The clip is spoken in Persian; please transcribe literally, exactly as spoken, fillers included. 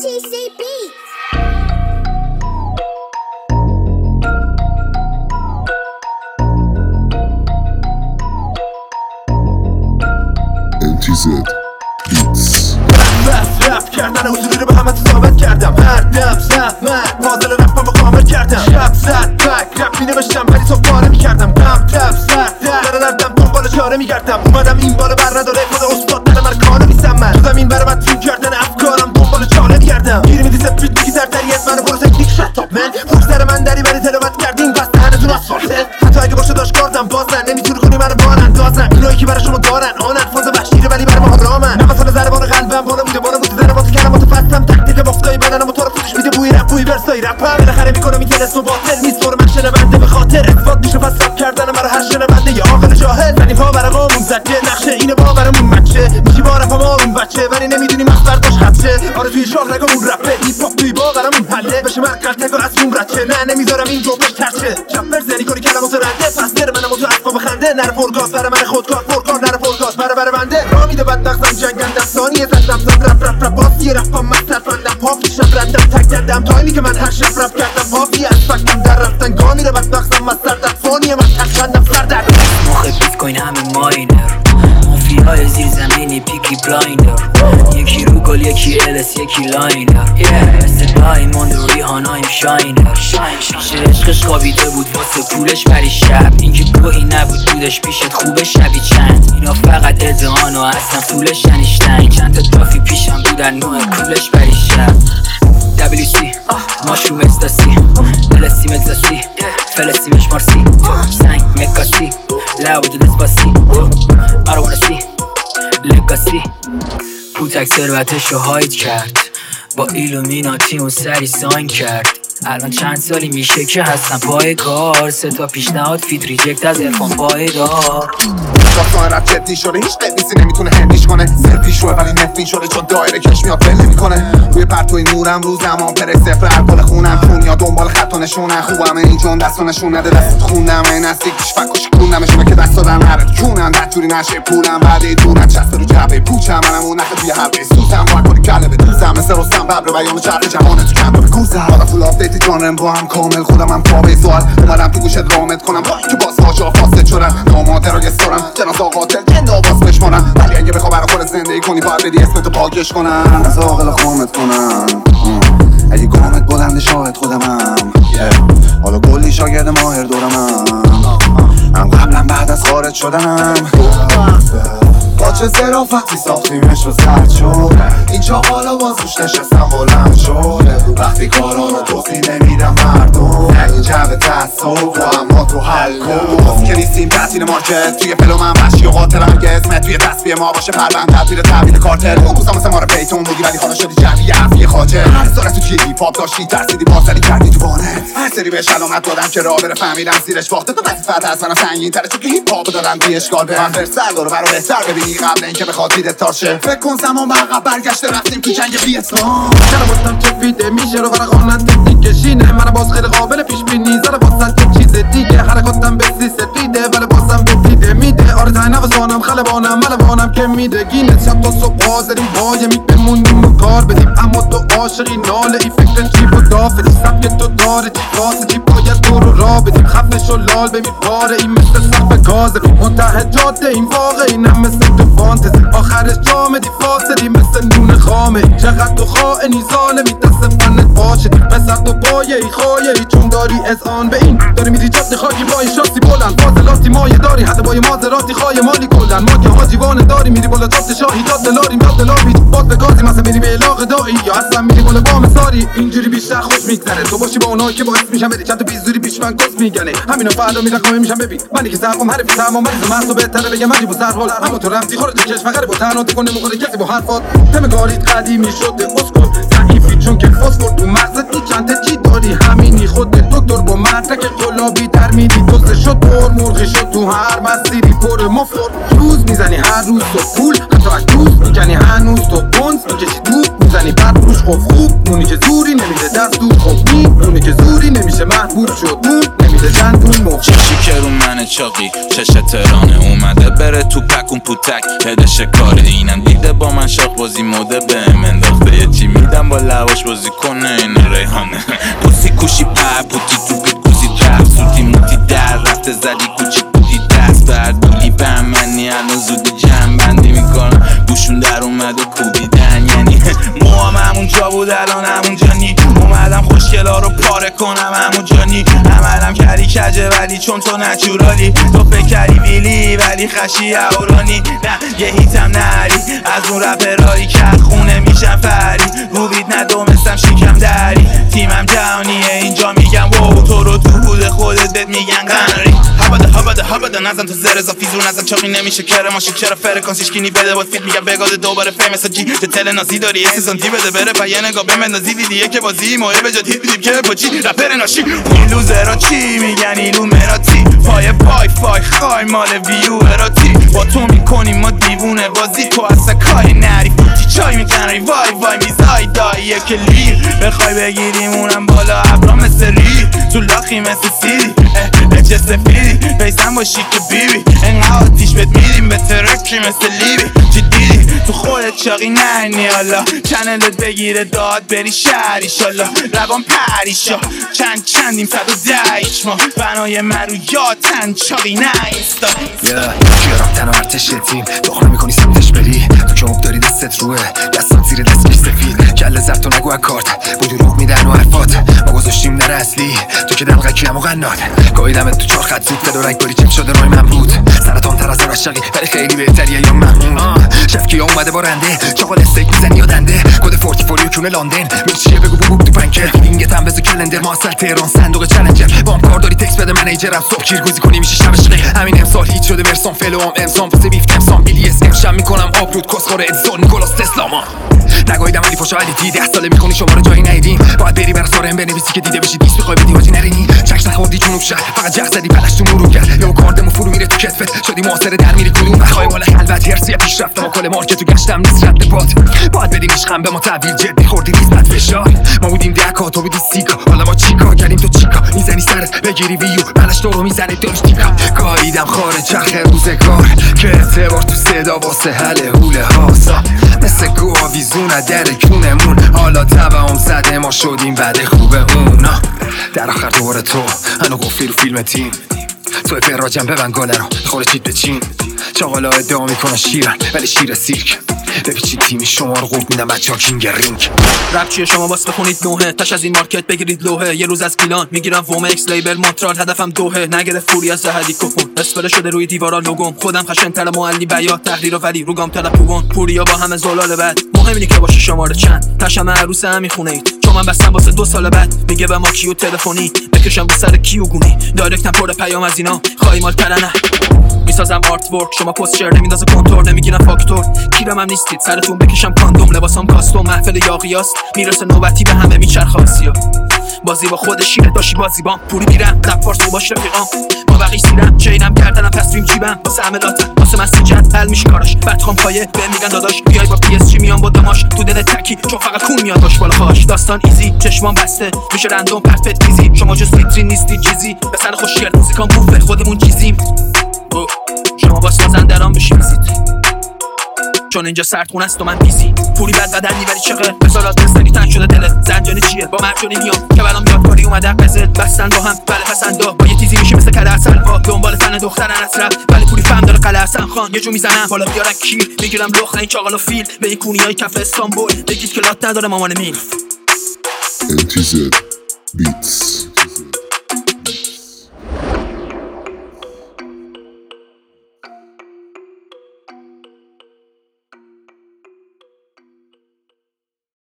تی سی Beats. ام تی زد Beats. رفت رفت کردن حضوری رو به همه ثابت کردم. هر دم زحمت پازل رپم رو کامل کردم. شب زد بک رپ می نوشتم ولی صبح پاره می کردم. غم تب سر در دردم دنبال چاره می گردم. اومدم این بار بر نداره خود استاد در من کانو می سم. من تو زمین برای من تیم کردن افکارم دنبال چاره می گردم. گیری میدی سپید میگی زرتریت منو برو تکنیک شتاب من. پشت سر من داری ولی تلاوت کردین بس دهنتون آسفالته. حتی اگه باشه داشت کاردم بازن نمیتونی کنی منو باراندازم. اینایی که برای شما دارن آنن فاز وحشیره ولی برای ما رامن. نفسان ضربان قلبم بالا بوده بالا بوده ضربات کلماتو فستم تکتیک مفتای بدنم و تو رو فوتش میده بوی رپ بوی ورسای رپم. بالاخره میکنم این تنس و باطل نیست برو من شنونده به خاطر اثبات میشه پس رپ کردن مرا هر شنونده یا عاقل جاهل. زنی پا برای قامون زده نقشه اینه باورمون مچه میشی با رپ ما اون بچه ولی نمیدونی مخ برداشت خدشه. آره توی شاه رگمون رپه هیپ هاپ توی باورمون حله بشه مرکل تگو از اون رچه نه نمیذارم این جمله ترچه چپر زنی کنی کلمات رنده پس در منم و تو اسباب خنده نره پرگاز برای من خودکار پرکار نره پرگاز برای برای بنده را میده بد نقصم جنگندم ثانیه زدم زد رپ رپ رپ باسی رپم مصرف بندم پاپ پیشم رندم تک دردم تایمی که من هر شب رپ کردم پاپی از فکتم در رفتن گا میره بد نقصم مستر در ثانیه من تکشندم سر در مخ بیت کوین همه ماینر مافیای زیر زمینی پیکی بلایندر یکی رو گل یکی الس یکی لاینر مثل دایموند و ریحانایم شاینر پیش عشقش خوابیده بود واسه پولش ولی شب اینکه گوهی نبود بودش پیشت خوبه شبی چند اینا فقط ادعان و اصلا پولش ننیشتن چند تا تافی پیشم بودن نوع کولش ولی شب دبلیو سی ماشروم اکستاسی دلسی مگزاسی فلسیمش مارسی سنگ مکاسی لابد دسپاسی آروانسی لگاسی پوتک ثروتش رو هاید کرد با ایلومیناتی اون سری ساین کرد. الان چند سالی میشه که هستم پای کار سه تا پیشنهاد فیت ریجکت از ارفان پایدار. داستان رپ جدی شده هیچ قدیسی نمیتونه هندیش کنه سرپیش روه ولی نفین شده چون دایره کش میاد ول نمیکنه. روی پرتوی نورم رو زمان پر صفر الکل خونم خونیا دنبال خط و نشونن خوبم این چون دست و نشون نده دست خوندم این نزدیک پیش فکوش کندمشونه که دست دادن هر کونن بدجوری نشه پولم بعد دورن چسب رو جبه پوچم منم اون نخه توی حلقه سوزم باید کنی کله بدوزم مثل رستم ببر بیان چرخ جهان تو کم رو بگوزم بالا فول آپدیت جانرم با هم کامل خودم هم پا سوال اومدم تو گوشت رامت کنم با اینکه باز واژه فاصله شدم ناماده رو گسترم جنازه قاتل جند آواز بشمارم ولی اگه بخوا برا خودت زندگی کنی باید بدی اسمتو پاکش کنم از عاقل خامت کنم اگه گامت بلند شاهد خودمم حالا کلی شاگرد ماهر دورمم من قبلا بعد از خارج شدنم با چه ظرافتی ساختیمش رو زرد شد اینجا حالا باز روش نشستم بلند شد وقتی کارا رو توضیح نمیدم مردم این جمع تصف و اما تو حل کن که نیستیم تحصیل مارکت توی فلو من وحشی و قاتلم اگه اسمت توی تصفیه ما باشه پروند تدبیر تحویل کارتل اون روزا مثل ما رو پیتون بودی ولی حالا شدی جمعی عفی خاطر هر سال تو توی هیپ هاپ داشتی ترسیدی بازدلی کردی تو وانت هر سری بهش علامت دادم که راه بره فهمیدم زیرش وقت تو وظیفت از منم سنگین تره چون که هیپ هاپ دادم بی اشکال به من فرسل داره برا بهتر ببینی قبل اینکه بخواد دیدت تارشه فکر کن زمان به عقب برگشته رفتیم تو جنگ ویتنام چرا بودم چه فیده میشه رو برای خانت تکنیکشینه من باز خیلی قابل پیش بینی زره واسه چه چیز دیگه حرکاتم به سی سفیده ولی بازم به دیده میده آره تای نوزانم خلبانم ملوانم که میده گینه شب تا صبح حاضریم پای میک بمونیم و کار بدیم اما تو عاشقی ناله ای فکر چی و دافتی سبک تو داره چی کاسه چی باید تو رو را بدیم خفش و لال به میپاره این مثل سقف گازه رو منتهی جاده این واقع اینم مثل تو فانتزی آخرش جامدی فاسدی مثل نون خامه چقدر تو خائنی ظالمی دست فنت باشه پسر تو پایه ای خایه ای چون داری اذعان به این داری میری جاده خاکی با این شاسی بلند فاصلاتی مایه داری حتی با یه مازراتی خواهی مالی کلن ما که حاجیوانه داری میری بالا جاده شاهی جاده لاری میاد دلاری باز به گازی مثلا میری به علاقه دایی یا اصلا میری بالا بام ساری اینجوری بیشتر خوش میگذره تو باشی با اونایی که باعث میشن بری چند تا بیزوری پیش من کس میگنه همینا فردا میرقمه میشن ببین منی که سرقم حرفی تمام مریض و مستو بهتره بگم مجی با سرحال اما تو رفتی خارج کشور غریب و تنها تکون نمیخوره کسی با حرفات تم کاریت قدیمی شده اسکل ضعیفی چون که فسفر تو مغزت چند تا چی داری همینی خود دکتر با مدرک قلابی در میدی دوست شد پر مرغی شد تو هر مسیری پر مفر روز میزنی هر روز تو پول حتی از دوست میکنی هنوز تو بونز میکشی دوب میزنی بعد روش خوب خوب مونی که زوری نمیده دست دور خوب نی مونی که زوری نمیشه محبوب شد مون نمیده جندون مخ چشی که رو منه چاقی چش ترانه اومده بره تو پکون پوتک هدش کاره اینم دیده با من شاخ بازی موده بهم انداخته یه چی میدم با لواش بازی کنه این ریحانه پوسی کوشی پر پوتی تو بیت کوزی در سوتی موتی در رفته زدی کوچی بودی دست بردولی به منی الان زودی جمع بندی میکنم بوشون در اومد و کوبیدن یعنی موام همون جا بود الان همون جا نی اومدم خوشگلا رو پاره کنم همون جا نی عملم کردی کجه ولی چون تو نچورالی تو فکر کردی ویلی ولی خشی اورانی نه یه هیتم نری از اون رپرایی کرد خونه میشم فری روبید ندومستم شیکم دری تیمم جهانیه اینجا میگم وو تو رو تو بود خودت بهت میگن قنری هباده هباده هباده نزن تو زر اضافی زور نزن چاقی نمیشه کره ماشین چرا فرکانسیش کینی بده بود فیت میگم بگاده دوباره فیمس جی به تل نازی داری یه سیزانتی بده بره پا یه نگاه به مندازی دیدیه که بازی ماه به جد هیت بیدیم که پاچی رپر ناشی این لوزرا چی میگن ایلومراتی پای پای فای خای مال ویو اراتی با تو میکنیم ما دیوونه بازی تو اصلا کاری نری فوتی چای میزنی وای وای میزای داییه که لیر بخوای بگیریم اونم بالا ابرا مثل ری تو لاخی مثل سیری چه سفیدی بیسم باشی که بیبی انقدر آتیش بهت میدیم به ترکی مثل لیبی چی دیدی تو خودت چاقی نرنی حالا چنلت بگیره داد بری شهر ایشالا روان پریشا چند چندیم صد و دهیش ما بنای من رو یادن چاقی نیستا کیا رفتن و ارتش تیم داخل میکنی سمتش بری تو که داری دستت روه دستات زیر دستکش سفید کل زرد و نگو اکارت بودی روح میدن و حرفات ما گذاشتیم در اصلی تو که دلقکی هم و قنات گایدمت تو چار خط زود بد و رنگ باری چک شده روی من بود سرطان تر از رشقی ولی خیلی بهتریه یا محمود شفکی ها اومده با رنده چاقال استیک میزنی یا دنده کد فورتی فوری و کونه لندن میرچیه بگو بگو تو پنکر لینگت هم بزو کلندر ما اصل تهران صندوق چلنجر با هم کار داری تکس بده منیجرم صبح کیرگوزی کنی میشی شب شقی همین امسال هیچ شده ورسان فلو هم امسان واسه بیف تمسان بیلی اس امشب میکنم آپلود کسخور ادزون نیکولاس تسلاما نگاهیدم ولی فاشا علی تی ده ساله میخونی شما رو جایی ندیدیم باید بری برا سارم بنویسی که دیده بشی دیس بخوای بدی حاجی نرینی چکش نخوردی جنوب شهر فقط جغ زدی پلش تو مرور کرد یا کاردمو فرو میره تو کتفت شدی معاصر در میری کدوم بخوای مال خلوت هرسی پیشرفتم و کل مارکت تو گشتم نیست رد پات باید بدیم عشقم به ما تحویل جدی خوردی نیست فشار ما بودیم دکا تو بودی سیکا حالا ما چیکار کردیم تو چیکا میزنی سرت بگیری ویو پلش تو رو میزنه دلش تیکا گاییدم خاره چرخ روزگار که اعتبار تو صدا واسه حل حوله هاسا مثل گواویزون در کونمون حالا تبعهم زده ما شدیم بعد خوبه اونا در آخر دوباره تو هنو گفتی رو فیلم تیم توی فراجم ببن گاله رو خوره چیت به چین چاقالا ادعا میکنن شیرن ولی شیر سیرک بپیچید تیمی شما رو قورت میدم بچه ها کینگ رینگ رپ چیه شما باس بخونید نوهه تش از این مارکت بگیرید لوهه یه روز از گیلان میگیرم ووم اکس لیبل مونترال هدفم دوهه نگره فوری از زهدی کپون اسپره شده روی دیوارا لوگوم خودم خشن تر معلی بیات تحریر و ولی روگام تر پوون پوریا با همه زلال بعد مهم اینه که باشه شماره چند تشم عروس هم میخونه اید چون من بستم واسه دو سال بعد میگه به ما کیو تلفنی بکشم رو سر کیو گونی دایرکتم پر پیام از اینا خواهی مال ترنه میسازم آرت ورک شما پوستچر نمیندازه کنتور نمیگیرم فاکتور کیرم هم نیستید سرتون بکشم کاندوم لباسام کاستوم محفل یاقیاست میرسه نوبتی به همه میچرخ آسیا بازی با خود شیره داشی بازی بام پوری میرم رپ فارس باش رفیقام با بقیه سیرم چینم کردنم پس ریم جیبم واسه عملاتم واسه مسجد حل میشه کاراش بدخوام پایه بهم میگن داداش بیای با پی اس جی میام با دماش تو دل تکی چون فقط کون میاد باش بالا خاش داستان ایزی چشمام بسته میشه رندوم پرفکت ایزی شما جز ویترین نیستی چیزی به سر خوشگل موزیکام بوفه خودمون چیزیم شما با سازندران بشیزید چون اینجا سردخونه است و من بیزی پوری بد بدنی ولی چقه بزارات دستنی تنگ شده دلت زنجانی چیه با مرجانی میام که برام یادکاری اومده قزل بستن با هم بله پسندا با یه تیزی میشه مثل کله اصل با دنبال تن دخترن اطرف ولی پوری فهم داره قلعه حسن خان یه جو میزنم بالا بیارن کیر میگیرم لخت این چاقال و فیل به این کونیای کف استانبول بگید که لات نداره مامان میلف ان تی زد بیتس